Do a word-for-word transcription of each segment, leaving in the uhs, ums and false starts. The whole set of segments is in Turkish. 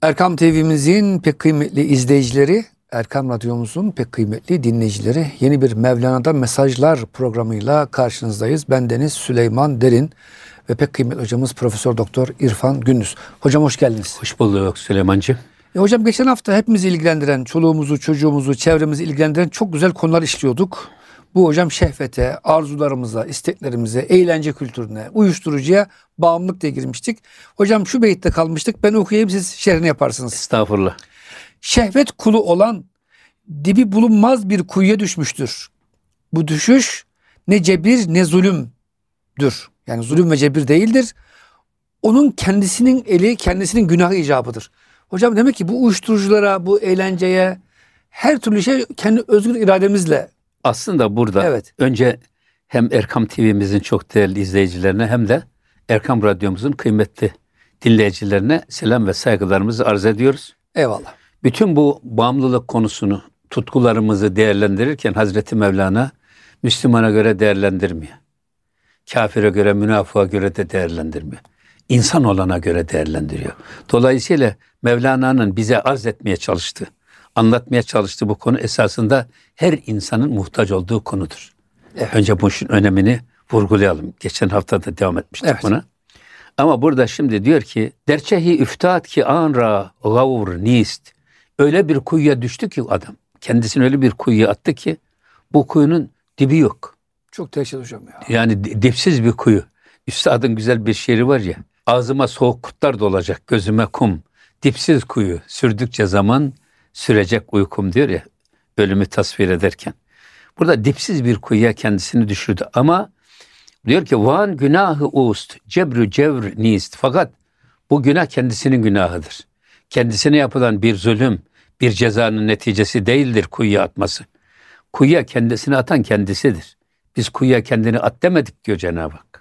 Erkam T V'mizin pek kıymetli izleyicileri, Erkam Radyomuzun pek kıymetli dinleyicileri, yeni bir Mevlana'dan Mesajlar programıyla karşınızdayız. Bendeniz Süleyman Derin ve pek kıymetli hocamız Profesör Doktor İrfan Gündüz. Hocam hoş geldiniz. Hoş bulduk Süleymancığım. E hocam geçen hafta hepimizi ilgilendiren, çoluğumuzu, çocuğumuzu, çevremizi ilgilendiren çok güzel konular işliyorduk. Bu hocam şehvete, arzularımıza, isteklerimize, eğlence kültürüne, uyuşturucuya bağımlılık diye girmiştik. Hocam şu beytte kalmıştık. Ben okuyayım, siz şerhini yaparsınız. Estağfurullah. Şehvet kulu olan dibi bulunmaz bir kuyuya düşmüştür. Bu düşüş ne cebir ne zulümdür. Yani zulüm ve cebir değildir. Onun kendisinin eli, kendisinin günahı icabıdır. Hocam demek ki bu uyuşturuculara, bu eğlenceye, her türlü şey kendi özgür irademizle. Aslında burada Evet. önce hem Erkam T V'mizin çok değerli izleyicilerine hem de Erkam Radyomuzun kıymetli dinleyicilerine selam ve saygılarımızı arz ediyoruz. Eyvallah. Bütün bu bağımlılık konusunu, tutkularımızı değerlendirirken Hazreti Mevlana Müslümana göre değerlendirmiyor. Kafire göre, münafığa göre de değerlendirmiyor. İnsan olana göre değerlendiriyor. Dolayısıyla Mevlana'nın bize arz etmeye çalıştığı, anlatmaya çalıştığı bu konu esasında her insanın muhtaç olduğu konudur. Evet. Önce bu işin önemini vurgulayalım. Geçen hafta da devam etmiştik Evet. buna. Ama burada şimdi diyor ki derçehi üftat ki anra gavur nist. Öyle bir kuyuya düştü ki adam. Kendisini öyle bir kuyuya attı ki bu kuyunun dibi yok. Çok teşekkür hocam ya. Yani dipsiz bir kuyu. Üstadın güzel bir şiiri var ya. Ağzıma soğuk kurtlar dolacak, gözüme kum. Dipsiz kuyu, sürdükçe zaman sürecek uykum diyor ya. Ölümü tasvir ederken. Burada dipsiz bir kuyuya kendisini düşürdü. Ama diyor ki van günahı ust, cebrü cevr nist. Fakat bu günah kendisinin günahıdır. Kendisine yapılan bir zulüm, bir cezanın neticesi değildir kuyuya atması. Kuyuya kendisini atan kendisidir. Biz kuyuya kendini at demedik diyor Cenab-ı Hak.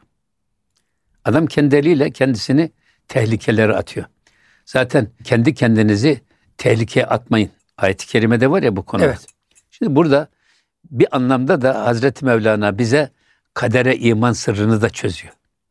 Adam kendi eliyle kendisini tehlikelere atıyor. Zaten kendi kendinizi tehlikeye atmayın. Ayet-i kerimede var ya bu konu. Evet. Şimdi burada bir anlamda da Hazreti Mevlana bize kadere iman sırrını da çözüyor.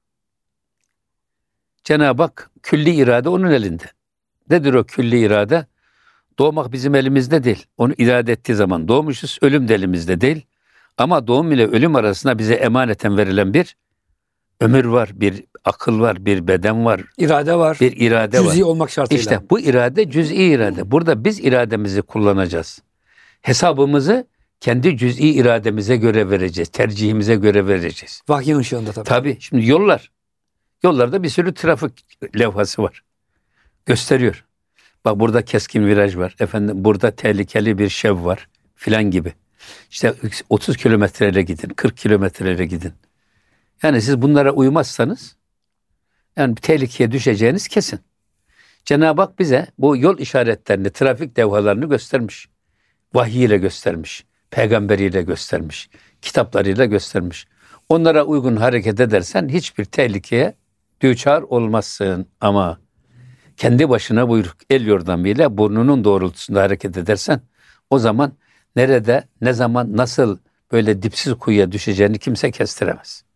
Cenab-ı Hak külli irade onun elinde. Nedir o külli irade? Doğmak bizim elimizde değil. Onu irade ettiği zaman doğmuşuz. Ölüm de elimizde değil. Ama doğum ile ölüm arasında bize emaneten verilen bir ömür var, bir akıl var, bir beden var. İrade var. Bir irade var. Cüz'i olmak şartıyla. İşte bu irade cüz'i irade. Burada biz irademizi kullanacağız. Hesabımızı kendi cüz'i irademize göre vereceğiz. Tercihimize göre vereceğiz. Vahyin ışığında tabii. Tabii. Şimdi yollar. Yollarda bir sürü trafik levhası var. Gösteriyor. Bak burada keskin viraj var. Efendim burada tehlikeli bir şev var. Filan gibi. İşte otuz kilometreyle gidin. kırk kilometreyle gidin. Yani siz bunlara uymazsanız yani bir tehlikeye düşeceğiniz kesin. Cenab-ı Hak bize bu yol işaretlerini, trafik levhalarını göstermiş. Vahiy ile göstermiş. Peygamberiyle göstermiş. Kitaplarıyla göstermiş. Onlara uygun hareket edersen hiçbir tehlikeye düçar olmazsın. Ama kendi başına buyruk el yordamıyla burnunun doğrultusunda hareket edersen o zaman nerede, ne zaman, nasıl böyle dipsiz kuyuya düşeceğini kimse kestiremez.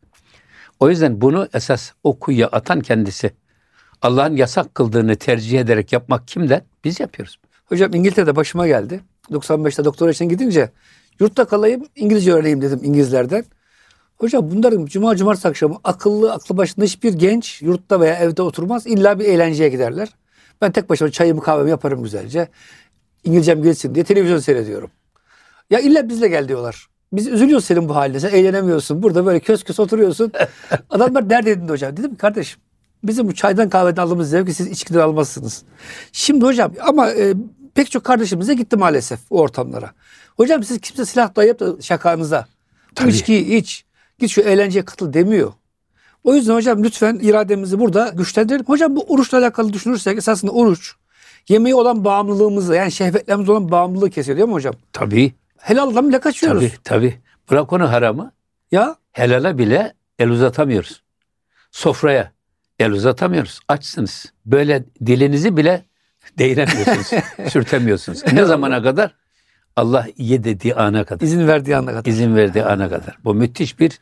O yüzden bunu esas o kuyuya atan kendisi. Allah'ın yasak kıldığını tercih ederek yapmak kimden? Biz yapıyoruz. Hocam İngiltere'de başıma geldi. doksan beşte doktora için gidince yurtta kalayım, İngilizce öğreneyim dedim İngilizlerden. Hocam bunların cuma cumartesi akşamı akıllı, aklı başında hiçbir genç yurtta veya evde oturmaz. İlla bir eğlenceye giderler. Ben tek başıma çayımı kahvemi yaparım güzelce. İngilizcem gelsin diye televizyon seyrediyorum. Ya illa bizle gel diyorlar. Biz üzülüyoruz senin bu haline. Sen eğlenemiyorsun. Burada böyle kös kös oturuyorsun. Adamlar neredeydin hocam? Dedim kardeşim bizim bu çaydan kahveden aldığımız zevki siz içkiden almazsınız. Şimdi hocam ama e, pek çok kardeşimize gitti maalesef o ortamlara. Hocam siz kimse silah dayayıp da şakanıza. Bu içkiyi iç. Git şu eğlenceye katıl demiyor. O yüzden hocam lütfen irademizi burada güçlendirelim. Hocam bu oruçla alakalı düşünürsek esasında oruç yemeği olan bağımlılığımızı yani şehvetlerimiz olan bağımlılığı kesiyor değil mi hocam? Tabii. Helaldan bile kaçıyoruz. Tabii tabii. Bırak onu haramı. Ya. Helala bile el uzatamıyoruz. Sofraya el uzatamıyoruz. Açsınız. Böyle dilinizi bile değiremiyorsunuz. Sürtemiyorsunuz. Ne zamana kadar? Allah ye dediği ana kadar. İzin verdiği ana kadar. İzin verdiği ana kadar. Bu müthiş bir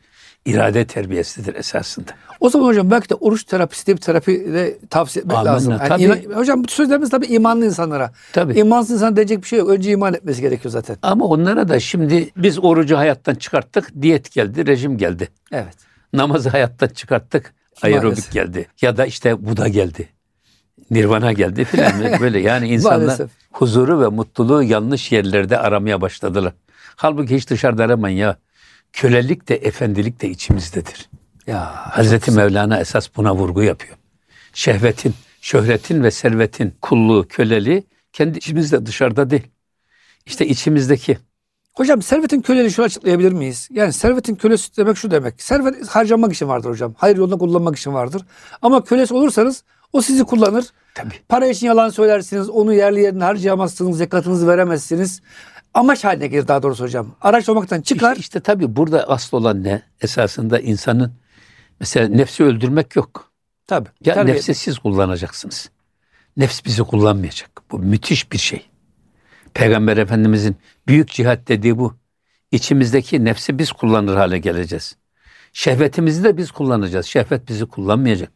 irade terbiyesidir esasında. O zaman hocam belki de oruç terapisi diye bir terapi de tavsiye etmek Amenna, lazım. Yani tabii. inan- hocam bu sözlerimiz tabii imanlı insanlara. Tabii. İmansız insan diyecek bir şey yok. Önce iman etmesi gerekiyor zaten. Ama onlara da şimdi biz orucu hayattan çıkarttık, diyet geldi, rejim geldi. Evet. Namazı hayattan çıkarttık, aerobik Maalesef. geldi. Ya da işte Buda geldi. Nirvana geldi filan böyle. Yani insanlar Maalesef. huzuru ve mutluluğu yanlış yerlerde aramaya başladılar. Halbuki hiç dışarıda aramayın ya. Kölelik de efendilik de içimizdedir. Ya Hazreti Mevlana esas buna vurgu yapıyor. Şehvetin, şöhretin ve servetin kulluğu, köleliği kendi içimizde, dışarıda değil. İşte içimizdeki. hocam servetin köleliği şunu açıklayabilir miyiz? Yani servetin kölesi demek şu demek. Servet harcamak için vardır hocam. Hayır yolunda kullanmak için vardır. Ama kölesi olursanız o sizi kullanır. Tabii. Para için yalan söylersiniz. Onu yerli yerine harcayamazsınız. Zekatınızı veremezsiniz. Amaç haline gelir daha doğrusu hocam. Araç olmaktan çıkar. İşte, işte tabii burada asıl olan ne? Esasında insanın mesela nefsi öldürmek yok. Tabii. Ya terbiye- nefsi siz kullanacaksınız. Nefs bizi kullanmayacak. Bu müthiş bir şey. Peygamber Efendimizin büyük cihat dediği bu. İçimizdeki nefsi biz kullanır hale geleceğiz. Şehvetimizi de biz kullanacağız. Şehvet bizi kullanmayacak.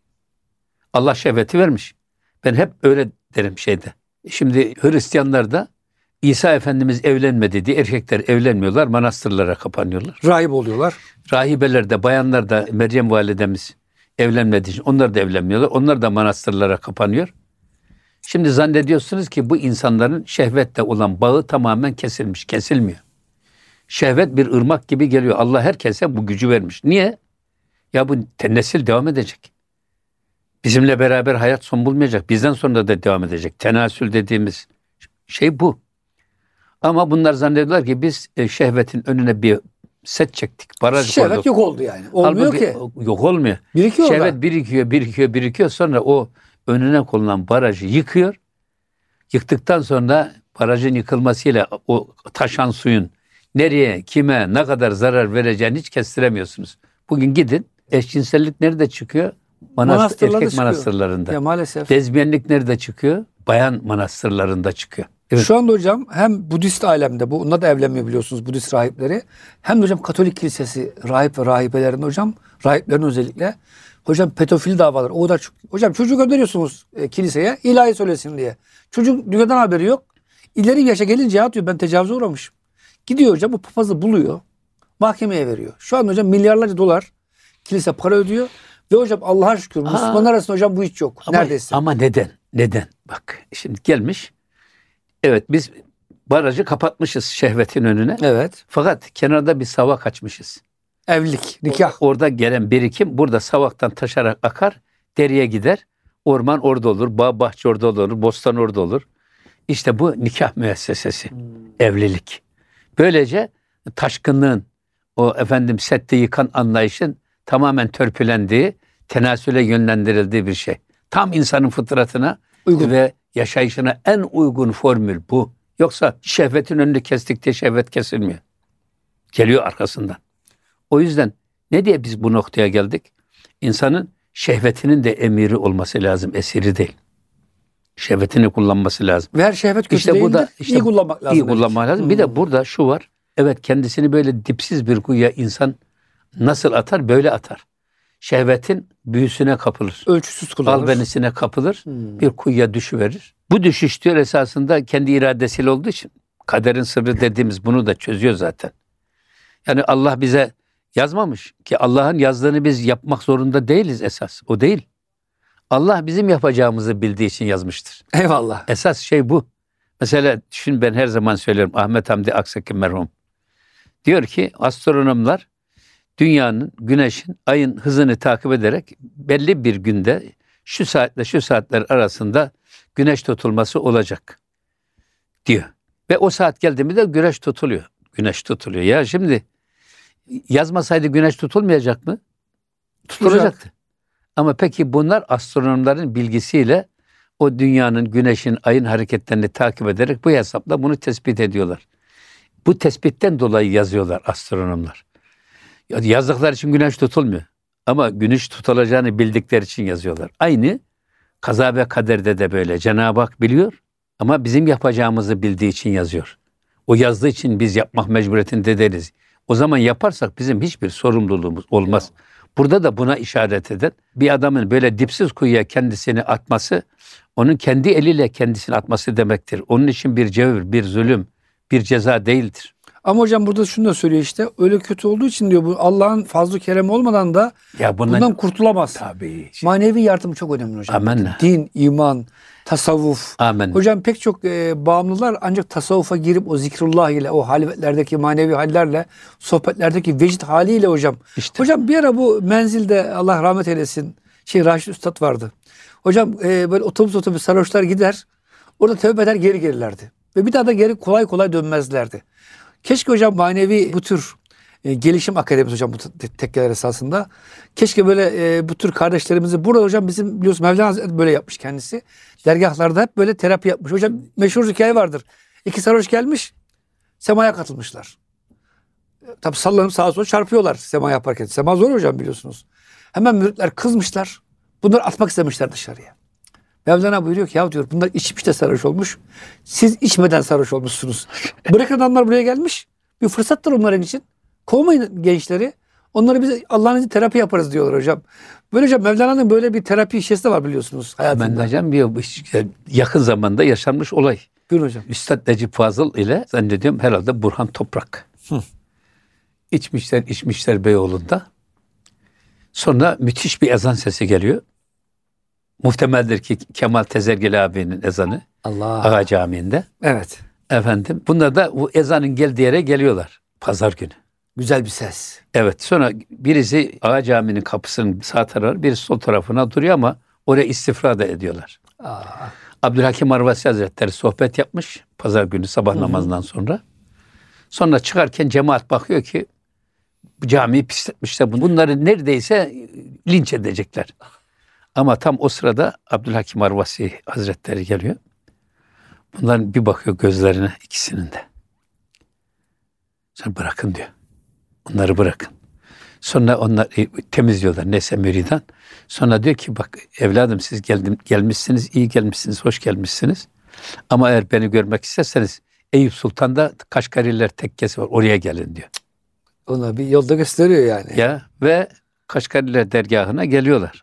Allah şehveti vermiş. Ben hep öyle derim şeyde. Şimdi Hristiyanlar da İsa Efendimiz evlenmedi diye erkekler evlenmiyorlar, manastırlara kapanıyorlar. Rahip oluyorlar. Rahibeler de, bayanlar da Meryem validemiz evlenmediği için onlar da evlenmiyorlar. Onlar da manastırlara kapanıyor. Şimdi zannediyorsunuz ki bu insanların şehvetle olan bağı tamamen kesilmiş. Kesilmiyor. Şehvet bir ırmak gibi geliyor. Allah herkese bu gücü vermiş. Niye? Ya bu nesil devam edecek. Bizimle beraber hayat son bulmayacak. Bizden sonra da devam edecek. Tenasül dediğimiz şey bu. Ama bunlar zannediyorlar ki biz e, şehvetin önüne bir set çektik. Baraj Şehvet koyduk. yok oldu yani. Olmuyor Halbuki ki. Yok olmuyor. Birikiyor Şehvet orada. birikiyor, birikiyor, birikiyor. Sonra o önüne konulan barajı yıkıyor. Yıktıktan sonra barajın yıkılmasıyla o taşan suyun nereye, kime, ne kadar zarar vereceğini hiç kestiremiyorsunuz. Bugün gidin, eşcinsellik nerede çıkıyor? Manastır, Manastırlarda erkek çıkıyor. manastırlarında. Ya maalesef. Lezbiyenlik nerede çıkıyor? Bayan manastırlarında çıkıyor. Evet. Şu anda hocam hem Budist alemde, bu onlar da evlenmiyor biliyorsunuz Budist rahipleri. Hem de hocam Katolik kilisesi rahip ve rahibelerin hocam, rahiplerin özellikle hocam pedofili davaları. O da çok, hocam çocuğu gönderiyorsunuz e, kiliseye ilahi söylesin diye. Çocuk dünyadan haberi yok. İleri bir yaşa gelince ya diyor ben tecavüze uğramışım. Gidiyor hocam bu papazı buluyor. Mahkemeye veriyor. Şu an hocam milyarlarca dolar kilise para ödüyor. Ve hocam Allah'a şükür Müslümanlar arasında hocam bu hiç yok. Ama, Neredeyse. Ama neden? Neden? Bak şimdi gelmiş. Evet biz barajı kapatmışız şehvetin önüne. Evet. Fakat kenarda bir savak açmışız. Evlilik, nikah. Orada gelen birikim burada savaktan taşarak akar, deriye gider. Orman orada olur, bağ bahçe orada olur, bostan orada olur. İşte bu nikah müessesesi, evlilik. Böylece taşkınlığın, o efendim sette yıkan anlayışın tamamen törpülendiği, tenasüle yönlendirildiği bir şey. Tam insanın fıtratına Uygun. ve yaşayışına en uygun formül bu. Yoksa şehvetin önünü kestik diye şehvet kesilmiyor. Geliyor arkasından. O yüzden ne diye biz bu noktaya geldik? İnsanın şehvetinin de emiri olması lazım, esiri değil. Şehvetini kullanması lazım. Ve her şehvet kötü İşte değildir. burada işte iyi kullanmak lazım. İyi kullanmak lazım. Bir de burada şu var. Evet kendisini böyle dipsiz bir kuyuya insan nasıl atar? Böyle atar. Şehvetin büyüsüne kapılır. Ölçüsüz kullanır. Albenisine kapılır. Hmm. Bir kuyuya düşüverir. Bu düşüş diyor esasında kendi iradesiyle olduğu için kaderin sırrı dediğimiz bunu da çözüyor zaten. Yani Allah bize yazmamış ki Allah'ın yazdığını biz yapmak zorunda değiliz esas. O değil. Allah bizim yapacağımızı bildiği için yazmıştır. Eyvallah. Esas şey bu. Mesela düşün ben her zaman söylerim Ahmet Hamdi Aksaki merhum. Diyor ki astronomlar dünyanın, güneşin, ayın hızını takip ederek belli bir günde şu saatle şu saatler arasında güneş tutulması olacak diyor. Ve o saat geldi mi de güneş tutuluyor. Güneş tutuluyor. Ya şimdi yazmasaydı güneş tutulmayacak mı? Tutulacaktı. Ama peki bunlar astronomların bilgisiyle o dünyanın, güneşin, ayın hareketlerini takip ederek bu hesapla bunu tespit ediyorlar. Bu tespitten dolayı yazıyorlar astronomlar. Yazdıkları için güneş tutulmuyor. Ama güneş tutulacağını bildikleri için yazıyorlar. Aynı kaza ve kaderde de böyle. Cenab-ı Hak biliyor ama bizim yapacağımızı bildiği için yazıyor. O yazdığı için biz yapmak mecburiyetinde değiliz. O zaman yaparsak bizim hiçbir sorumluluğumuz olmaz. Burada da buna işaret eden bir adamın böyle dipsiz kuyuya kendisini atması, onun kendi eliyle kendisini atması demektir. Onun için bir cevir, bir zulüm, bir ceza değildir. Ama hocam burada şunu da söylüyor işte, öyle kötü olduğu için diyor, bu Allah'ın fazl-ı kerem olmadan da Ya bundan, bundan kurtulamaz. Tabii. Manevi yardım çok önemli hocam. Amenna. Din, iman, tasavvuf. Amen. Hocam pek çok e, bağımlılar ancak tasavvufa girip o zikrullah ile, o halvetlerdeki manevi hallerle, sohbetlerdeki vecd haliyle hocam. İşte. Hocam bir ara bu menzilde, Allah rahmet eylesin, şey Raşit Üstad vardı. Hocam e, böyle otobüs otobüs sarhoşlar gider, orada tövbe eder, geri gelirlerdi. Ve bir daha da geri kolay kolay dönmezlerdi. Keşke hocam manevi bu tür e, gelişim akademisi hocam bu te- tekkeler esasında. Keşke böyle e, bu tür kardeşlerimizi, burada hocam bizim biliyorsun Mevlana Hazretleri böyle yapmış kendisi. Dergahlarda hep böyle terapi yapmış. Hocam meşhur hikaye vardır. İki sarhoş gelmiş, semaya katılmışlar. Tabi sallanıp sağa sola çarpıyorlar sema yaparken. Sema zor hocam biliyorsunuz. Hemen müritler kızmışlar. Bunları atmak istemişler dışarıya. Mevlana buyuruyor ki ya diyor, bunlar içmiş de sarhoş olmuş. Siz içmeden sarhoş olmuşsunuz. Bırakın adamlar buraya gelmiş. Bir fırsattır onların için. Kovmayın gençleri. Onları biz Allah'ın izniyle terapi yaparız diyorlar hocam. Böyle hocam Mevlana'nın böyle bir terapi işesi de var biliyorsunuz hayatında. Ben hocam bir yakın zamanda yaşanmış olay. Buyurun hocam. Üstad Necip Fazıl ile zannediyorum herhalde Burhan Toprak. Hı. İçmişler içmişler Beyoğlu'nda. Sonra müthiş bir ezan sesi geliyor. Muhtemeldir ki Kemal Tezergeli abinin ezanı. Allah. Ağa Camii'nde. Evet. Efendim bunlar da bu ezanın geldiği yere geliyorlar. Pazar günü. Güzel bir ses. Evet, sonra birisi Ağa Camii'nin kapısının sağ tarafı, birisi sol tarafına duruyor ama oraya istifra da ediyorlar. Aa. Abdülhakim Arvasi Hazretleri sohbet yapmış pazar günü sabah Hı hı. namazından sonra. Sonra çıkarken cemaat bakıyor ki bu camiyi pisletmişler. Bunları neredeyse linç edecekler. Ama tam o sırada Abdülhakim Arvasi Hazretleri geliyor. Bunların bir bakıyor gözlerine, ikisinin de. Sonra bırakın diyor. Onları bırakın. Sonra onlar e, temizliyorlar neyse müridan. Sonra diyor ki bak evladım siz geldim, gelmişsiniz, iyi gelmişsiniz, hoş gelmişsiniz. Ama eğer beni görmek isterseniz Eyüp Sultan'da Kaşgariler tekkesi var, oraya gelin diyor. Ona bir yolda gösteriyor yani. Ya ve Kaşgariler dergahına geliyorlar.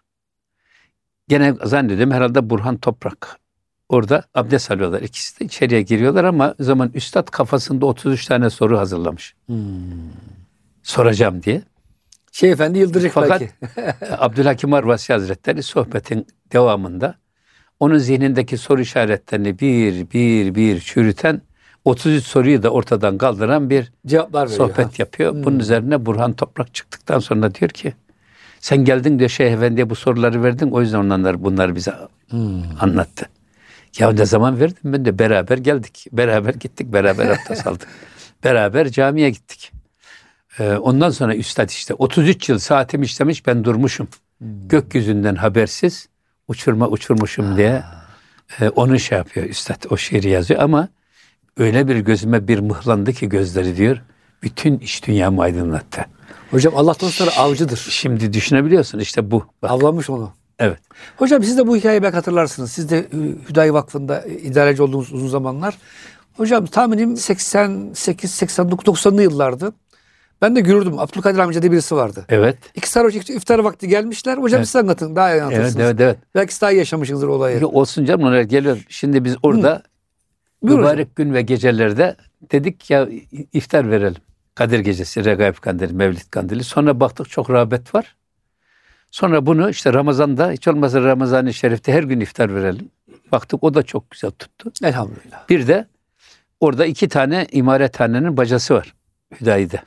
Gene zannediyorum herhalde Burhan Toprak. Orada abdest alıyorlar. İkisi de içeriye giriyorlar ama o zaman üstad kafasında otuz üç tane soru hazırlamış. Hmm. Soracağım diye. Şey efendi yıldıracak Fakat belki. Abdülhakim Arvasi Hazretleri sohbetin devamında onun zihnindeki soru işaretlerini bir bir bir çürüten, otuz üç soruyu da ortadan kaldıran bir Cevaplar veriyor. sohbet ha. yapıyor. Hmm. Bunun üzerine Burhan Toprak çıktıktan sonra diyor ki sen geldin diyor Şeyh Efendi'ye bu soruları verdin, o yüzden onlar bunları bize Hmm. anlattı. Ya ne zaman verdim ben de beraber geldik. Beraber gittik, beraber abdest aldık. Beraber camiye gittik. Ee, ondan sonra üstad işte otuz üç yıl saatim işlemiş, ben durmuşum. Hmm. Gökyüzünden habersiz uçurma uçurmuşum diye e, onu şey yapıyor üstad, o şiiri yazıyor ama öyle bir gözüme bir mıhlandı ki gözleri diyor. Bütün iç dünyamı aydınlattı. Hocam Allah dostları avcıdır. Şimdi düşünebiliyorsun işte bu. Bak. Avlamış onu. Evet. Hocam siz de bu hikayeyi belki hatırlarsınız. Siz de Hüdayi Vakfı'nda idareci olduğunuz uzun zamanlar. Hocam tahminim seksen sekiz seksen dokuz doksanlı yıllardı. Ben de görürdüm. Abdülkadir amca diye birisi vardı. Evet. İki sarhoş iftar vakti gelmişler. Hocam Evet. siz anlatın. Daha iyi anlatırsınız. Evet, evet, evet. Belki siz daha iyi yaşamışsınızdır olayı. Ya olsun canım, onlar geliyor. Şimdi biz orada Buyurun mübarek gün ve gecelerde dedik ya iftar verelim. Kadir Gecesi, Regaib Kandili, Mevlid Kandili. Sonra baktık çok rağbet var. Sonra bunu işte Ramazan'da, hiç olmazsa Ramazan-ı Şerif'te her gün iftar verelim. Baktık o da çok güzel tuttu. Elhamdülillah. Bir de orada iki tane imarethanenin bacası var Hüdayi'de.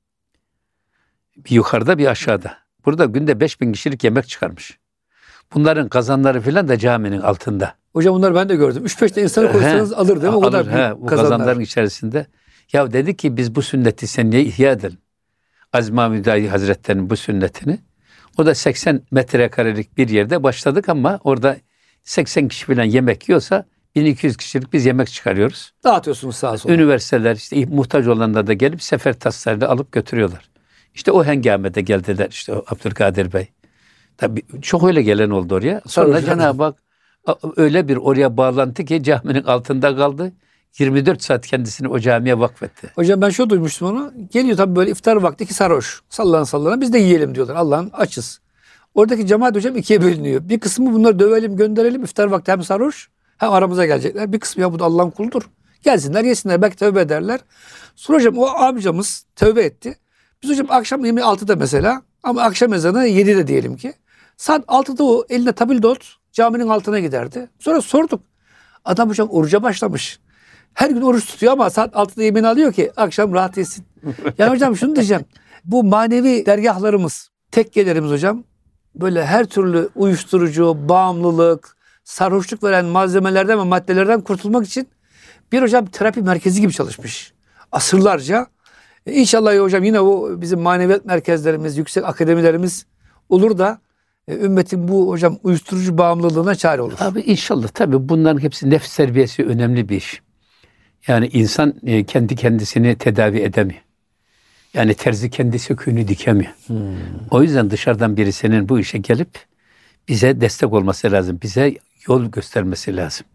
Bir yukarıda bir aşağıda. Burada günde beş bin kişilik yemek çıkarmış. Bunların kazanları filan da caminin altında. Hocam bunları ben de gördüm. üç beş de insanı koysanız He, alır değil mi? O alır, kadar büyük he, bu kazanlar. kazanların içerisinde. Ya dedi ki biz bu sünneti seneye ihya edelim. Aziz Mahmud Hüdayi Hazretleri'nin bu sünnetini. O da seksen metrekarelik bir yerde başladık ama orada seksen kişi falan yemek yiyorsa bin iki yüz kişilik biz yemek çıkarıyoruz. Dağıtıyorsunuz sağa sola. Üniversiteler işte muhtaç olanlar da gelip sefer taslarıyla alıp götürüyorlar. İşte o hengamede geldiler işte o Abdülkadir Bey. Tabii çok öyle gelen oldu oraya. Sonra Tabii. Cenab-ı Hak öyle bir oraya bağlantı ki caminin altında kaldı. yirmi dört saat kendisini o camiye vakfetti. Hocam ben şöyle duymuştum onu. Geliyor tabii böyle iftar vakti ki sarhoş. Sallana sallana biz de yiyelim diyorlar. Allah'ın açız. Oradaki cemaat hocam ikiye bölünüyor. Bir kısmı bunları dövelim gönderelim. İftar vakti hem sarhoş hem aramıza gelecekler. Bir kısmı ya bu da Allah'ın kuludur. Gelsinler yesinler belki tövbe ederler. Sonra hocam o amcamız tövbe etti. Biz hocam akşam yemeği altıda mesela ama akşam ezanı yedide diyelim ki. Saat altıda o eline tabildot caminin altına giderdi. Sonra sorduk. Adam hocam oruca başlamış. Her gün oruç tutuyor ama saat altıda yemeğini alıyor ki akşam rahat yesin. Yani hocam şunu diyeceğim. Bu manevi dergahlarımız, tekkelerimiz hocam böyle her türlü uyuşturucu, bağımlılık, sarhoşluk veren malzemelerden ve maddelerden kurtulmak için bir hocam terapi merkezi gibi çalışmış. Asırlarca. E İnşallah ya hocam yine o bizim maneviyat merkezlerimiz, yüksek akademilerimiz olur da e, ümmetin bu hocam uyuşturucu bağımlılığına çare olur. Abi inşallah tabii bunların hepsi nefs terbiyesi önemli bir iş. Yani insan e, kendi kendisini tedavi edemiyor. Yani terzi kendi söküğünü dikemiyor. Hmm. O yüzden dışarıdan birisinin bu işe gelip bize destek olması lazım. Bize yol göstermesi lazım.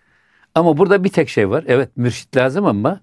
Ama burada bir tek şey var. Evet mürşit lazım ama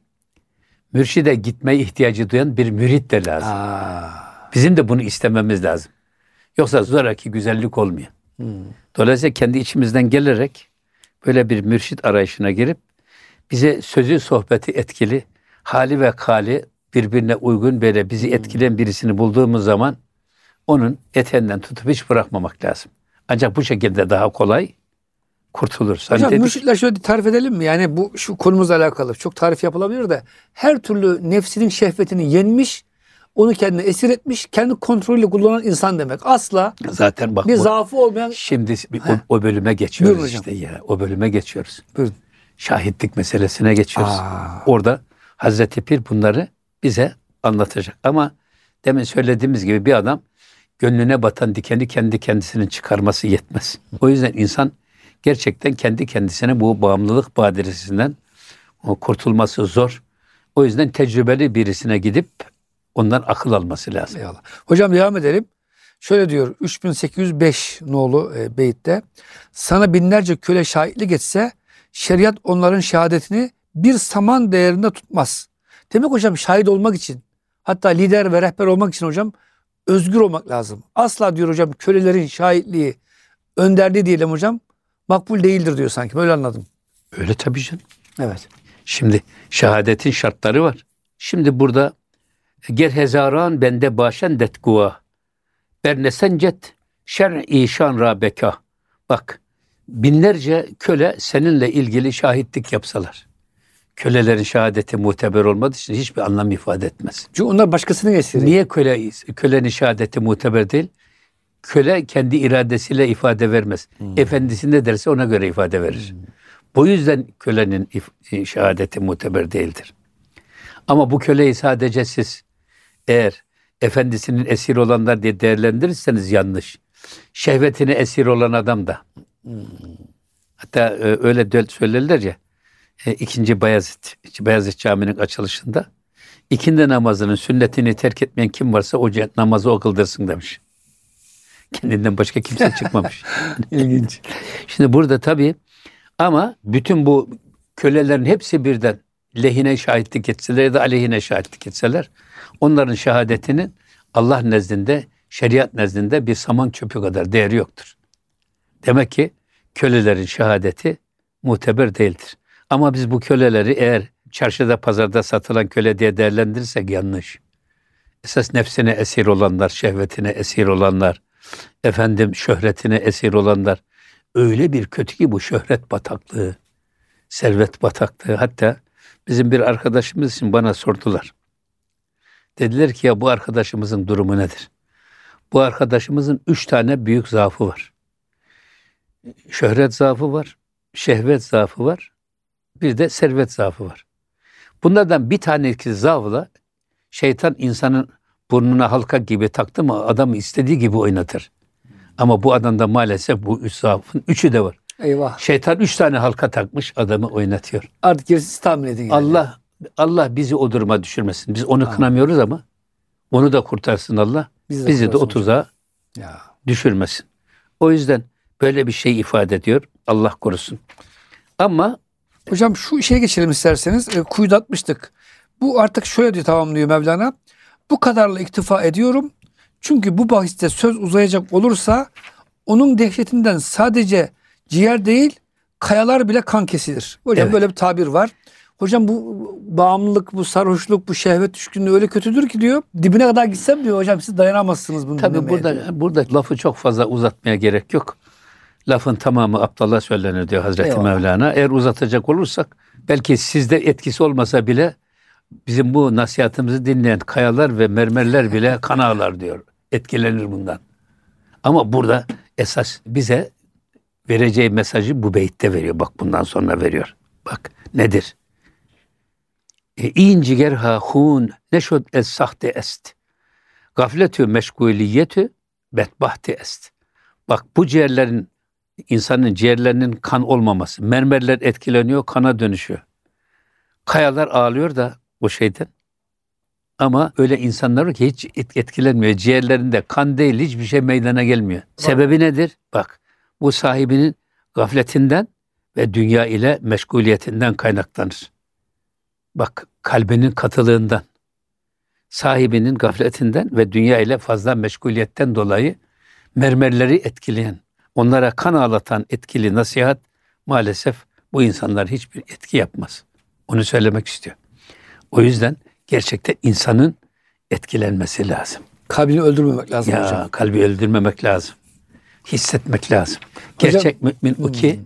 mürşide gitmeye ihtiyacı duyan bir mürit de lazım. Aa. Bizim de bunu istememiz lazım. Yoksa zoraki güzellik olmuyor. Hmm. Dolayısıyla kendi içimizden gelerek böyle bir mürşit arayışına girip bize sözü sohbeti etkili, hali ve kali birbirine uygun böyle bizi etkileyen birisini bulduğumuz zaman onun eteğinden tutup hiç bırakmamak lazım. Ancak bu şekilde daha kolay kurtulur. Hocam dedik, mürşitler şöyle tarif edelim mi? Yani bu şu konumuzla alakalı çok tarif yapılabilir de her türlü nefsinin şehvetini yenmiş, onu kendine esir etmiş, kendi kontrolüyle kullanan insan demek. Asla zaten bak bir bu, zaafı olmayan. Şimdi o, o bölüme geçiyoruz işte ya. O bölüme geçiyoruz. Buyurun. Şahitlik meselesine geçiyoruz. Aa. Orada Hazreti Pir bunları bize anlatacak. Ama demin söylediğimiz gibi bir adam gönlüne batan dikeni kendi kendisinin çıkarması yetmez. O yüzden insan gerçekten kendi kendisine bu bağımlılık badiresinden kurtulması zor. O yüzden tecrübeli birisine gidip ondan akıl alması lazım. Eyvallah. Hocam devam edelim. Şöyle diyor üç bin sekiz yüz beş nolu e, beyitte. Sana binlerce köle şahitlik etse şeriat onların şehadetini bir saman değerinde tutmaz. Demek hocam şahit olmak için hatta lider ve rehber olmak için hocam özgür olmak lazım. Asla diyor hocam kölelerin şahitliği, önderliği diyelim hocam makbul değildir diyor sanki. Böyle anladım. Öyle tabii canım. Evet. Şimdi şehadetin şartları var. Şimdi burada ger hezaran bende başen detguva bernesencet şer'i şan rabeka. Bak binlerce köle seninle ilgili şahitlik yapsalar. Kölelerin şehadeti muteber olmadığı için hiçbir anlam ifade etmez. Çünkü onlar başkasının esiri. Niye köle, kölenin şehadeti muteber değil? Köle kendi iradesiyle ifade vermez. Hmm. Efendisi ne derse ona göre ifade verir. Hmm. Bu yüzden kölenin if- şehadeti muteber değildir. Ama bu köleyi sadece siz eğer efendisinin esir olanlar diye değerlendirirseniz yanlış. Şehvetine esir olan adam da. Hmm. Hatta öyle söylerler ya. İkinci Bayezid, Bayezid Camii'nin açılışında ikindi namazının sünnetini terk etmeyen kim varsa o namazı o kıldırsın demiş. Kendinden başka kimse çıkmamış. İlginç. Şimdi burada tabii ama bütün bu kölelerin hepsi birden lehine şahitlik etseler ya da aleyhine şahitlik etseler onların şehadetinin Allah nezdinde, şeriat nezdinde bir saman çöpü kadar değeri yoktur. Demek ki kölelerin şehadeti muteber değildir. Ama biz bu köleleri eğer çarşıda pazarda satılan köle diye değerlendirirsek yanlış. Esas nefsine esir olanlar, şehvetine esir olanlar, efendim şöhretine esir olanlar öyle bir kötü ki bu şöhret bataklığı, servet bataklığı. Hatta bizim bir arkadaşımız için bana sordular. Dediler ki ya bu arkadaşımızın durumu nedir? Bu arkadaşımızın üç tane büyük zaafı var. Şöhret zaafı var, şehvet zaafı var, bir de servet zaafı var. Bunlardan bir tanesi zaafla şeytan insanın burnuna halka gibi taktı mı adamı istediği gibi oynatır. Ama bu adamda maalesef bu üç zaafın üçü de var. Eyvah. Şeytan üç tane halka takmış adamı oynatıyor. Artık gerisi tahmin edin. Yani. Allah Allah bizi o duruma düşürmesin. Biz onu ha. kınamıyoruz ama onu da kurtarsın Allah. Biz de bizi de o tuzağa ya. düşürmesin. O yüzden böyle bir şey ifade ediyor. Allah korusun. Ama Hocam şu şeye geçelim isterseniz. E, kuyuda atmıştık. Bu artık şöyle diyor, tamamlıyor Mevlana. Bu kadarla iktifa ediyorum. Çünkü bu bahiste söz uzayacak olursa onun dehşetinden sadece ciğer değil kayalar bile kan kesilir. Hocam Evet. böyle bir tabir var. Hocam bu bağımlılık, bu sarhoşluk, bu şehvet düşkünlüğü öyle kötüdür ki diyor. Dibine kadar gitsem diyor hocam siz dayanamazsınız bunu Tabii dinlemeye diyor. burada burada lafı çok fazla uzatmaya gerek yok. Lafın tamamı aptala söylenir diyor Hazreti Eyvallah. Mevlana. Eğer uzatacak olursak belki sizde etkisi olmasa bile bizim bu nasihatimizi dinleyen kayalar ve mermerler bile kan ağlar diyor. Etkilenir bundan. Ama burada esas bize vereceği mesajı bu beytte veriyor. Bak bundan sonra veriyor. Bak nedir? E, İn cigerha hun neşod es sahte est. Gafletü meşguliyetü bedbahti est. Bak bu ciğerlerin, insanın ciğerlerinin kan olmaması. Mermerler etkileniyor, kana dönüşüyor. Kayalar ağlıyor da o şeyden. Ama öyle insanlar var ki hiç et- etkilenmiyor. Ciğerlerinde kan değil, hiçbir şey meydana gelmiyor. Sebebi nedir? Bak bu sahibinin gafletinden ve dünya ile meşguliyetinden kaynaklanır. Bak kalbinin katılığından, sahibinin gafletinden ve dünya ile fazla meşguliyetten dolayı mermerleri etkileyen, onlara kan ağlatan etkili nasihat maalesef bu insanlar hiçbir etki yapmaz. Onu söylemek istiyor. O yüzden gerçekten insanın etkilenmesi lazım. Kalbini öldürmemek lazım Ya hocam. kalbi öldürmemek lazım. Hissetmek lazım. Gerçek mümin o ki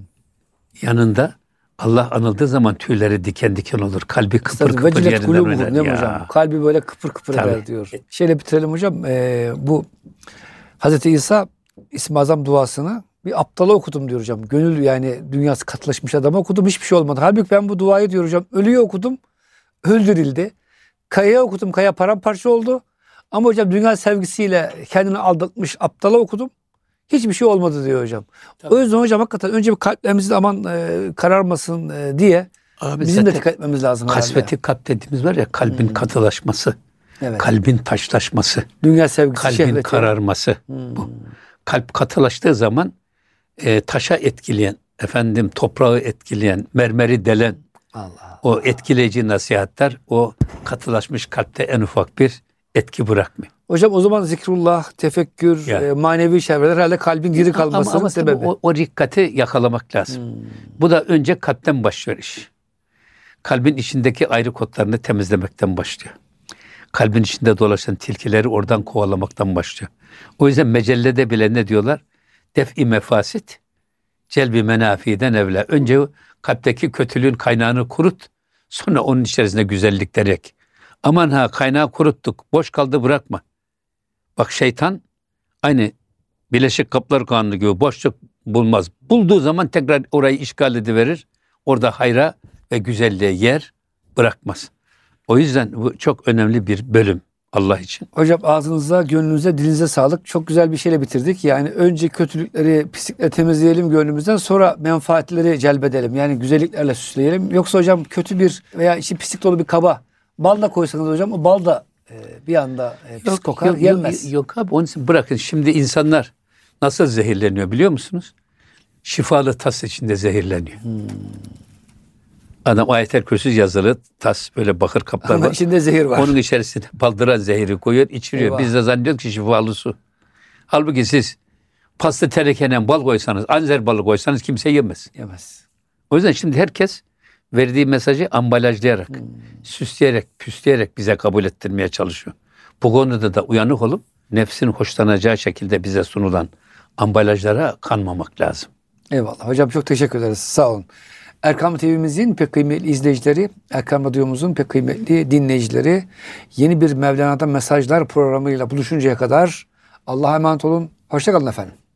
yanında Allah anıldığı zaman tüyleri diken diken olur. Kalbi kıpır kıpır Vecilet yerinden kulubuhum oynar. değil mi Ya. hocam? Kalbi böyle kıpır kıpır Tabii. eder diyor. Şeyle bitirelim hocam. Ee, bu Hazreti İsa İsmi Azam duasını bir aptala okudum diyor hocam. Gönül yani dünyası katılaşmış adama okudum. Hiçbir şey olmadı. Halbuki ben bu duayı diyor hocam. Ölüye okudum. Öldürüldü. Kayaya okudum. Kaya paramparça oldu. Ama hocam dünya sevgisiyle kendini aldatmış aptala okudum. Hiçbir şey olmadı diyor hocam. Tabii. O yüzden hocam hakikaten önce bir kalplerimizde aman e, kararmasın e, diye Abi bizim de zaten dikkat etmemiz lazım herhalde. kasveti kalp dediğimiz var ya, kalbin katılaşması, Evet. kalbin taşlaşması, Dünya sevgisi, kalbin şehveti. kararması. Bu. Kalp katılaştığı zaman e, taşa etkileyen, efendim toprağı etkileyen, mermeri delen Allah. o etkileyici nasihatler o katılaşmış kalpte en ufak bir etki bırakmıyor. Hocam o zaman zikrullah, tefekkür, Ya. e, manevi şerbeler herhalde kalbin diri kalmasının ama, ama sebebi. tabii o, o rikkati yakalamak lazım. Hmm. Bu da önce kalpten başlıyor iş. Kalbin içindeki ayrı kodlarını temizlemekten başlıyor. Kalbin içinde dolaşan tilkileri oradan kovalamaktan başlıyor. O yüzden mecellede bile ne diyorlar? Def-i mefasit, celbi menafiden evla. Önce o kalpteki kötülüğün kaynağını kurut, sonra onun içerisine güzellikler ek. Aman ha kaynağı kuruttuk, boş kaldı bırakma. Bak şeytan aynı Birleşik Kaplar Kanunu gibi boşluk bulmaz. Bulduğu zaman tekrar orayı işgal ediverir. Orada hayra ve güzelliğe yer bırakmaz. O yüzden bu çok önemli bir bölüm Allah için. Hocam ağzınıza, gönlünüze, dilinize sağlık. Çok güzel bir şeyle bitirdik. Yani önce kötülükleri, pislikleri temizleyelim gönlümüzden, sonra menfaatleri celbedelim. Yani güzelliklerle süsleyelim. Yoksa hocam kötü bir veya içi pislik dolu bir kaba bal da koysanız hocam o bal da e, bir anda e, pis kokar, yok, yenmez. Yok, yok abi onun için bırakın. Şimdi insanlar nasıl zehirleniyor biliyor musunuz? Şifalı tas içinde zehirleniyor. Hmm. Adam Ayet-el Kürsü yazılı tas böyle bakır kaplar Ama var. içinde zehir var. Onun içerisine baldıran zehri koyuyor, içiriyor. Eyvah. Biz de zannediyoruz ki şifalı su. Halbuki siz pasta terekenen bal koysanız, anzer balı koysanız kimse yemez. Yemez. O yüzden şimdi herkes verdiği mesajı ambalajlayarak, Hmm. süsleyerek, püsleyerek bize kabul ettirmeye çalışıyor. Bu konuda da uyanık olup nefsin hoşlanacağı şekilde bize sunulan ambalajlara kanmamak lazım. Eyvallah. Hocam çok teşekkür ederiz. Sağ olun. Erkam T V'mizin pek kıymetli izleyicileri, Erkam Radyomuzun pek kıymetli dinleyicileri, yeni bir Mevlana'dan Mesajlar programıyla buluşuncaya kadar Allah'a emanet olun. Hoşça kalın efendim.